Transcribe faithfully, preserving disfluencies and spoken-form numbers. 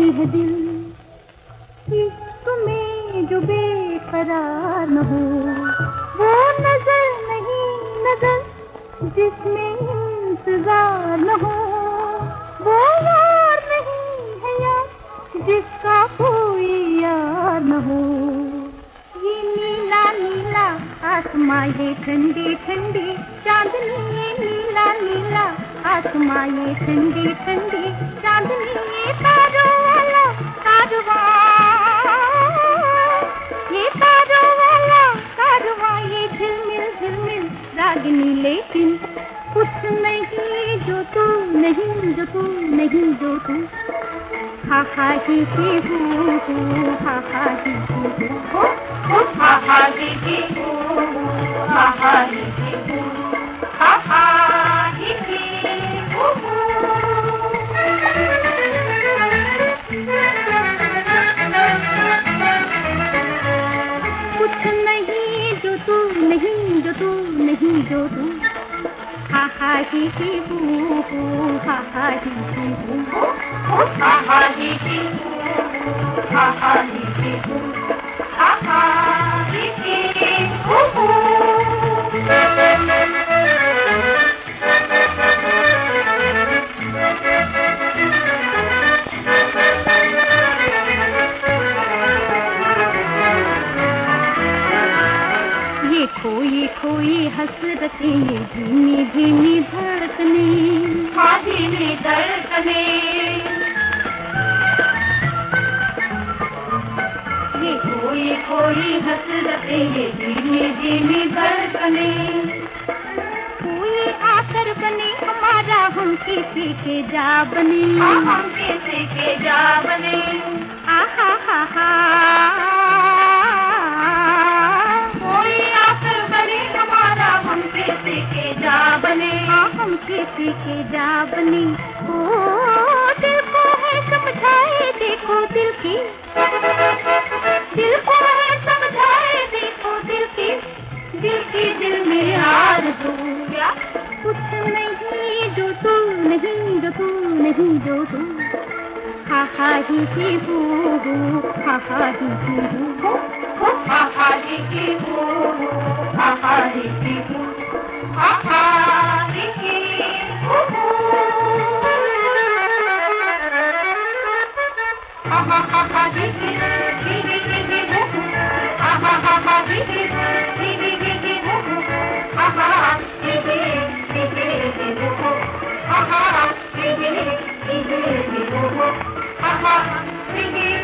नहीं है दिल, इश्क में जो बेकरार न हो। वो नजर नहीं नजर जिसमें इंतजार न हो। वो यार नहीं है यार जिसका कोई यार न हो। ये नीला नीला आसमां, ये ठंडी ठंडी चांदनी, ये नीला नीला आसमां, ये ठंडी ठंडी चांदनी, ये तारों वाला कारवां, ये तारों वाला कारवां, ये झिलमिल झिलमिल रागिनी। लेकिन कुछ नहीं जो तू नहीं, जो तू नहीं, जो तू। हा हा ही ही हू हू, हा हा ही ही हू, हा हा ही ही हू, हा हा ही ही हू, हा हा ही ही हू। कुछ नहीं जो तू नहीं, जो तू नहीं, जो तू। हा हा ही ही हू हू, हा हा ही ही हू, हा हा ही ही हू, हा हा ही ही हू, हा हा ही ही हू। ये खोई खोई हसरतें, ये धीमी धीमी धड़कने, हाँ धीमी धड़कने। ये खोई खोई हसरतें, ये धीमी धीमी धड़कने। कोई आकर बने हमारा, हम किसी के जा बने, हाँ हम किसी के जा बने। आहा हा हा, कोई आकर बने हमारा, हम किसी के जा बने, हाँ हम किसी के जा बने। ओ दिल को है समझाए देखो दिल की, दिल को है समझाए देखो दिल की, दिल की दिल में आरज़ू। कुछ नहीं जो तू नहीं, जो तू नहीं, जो तू। हा हा ही ही हू हू, हा हा ही ही हू, हा हा ही ही हू, हा हा ही ही हू, हा हा ही ही हू, हा हा हा हा ही ही ही ही ही हू, हा हा हा हा ही ही ही ही ही हू, हा हा ही ही ही ही हू, हा हा ही ही ही ही हू, हा हा ही ही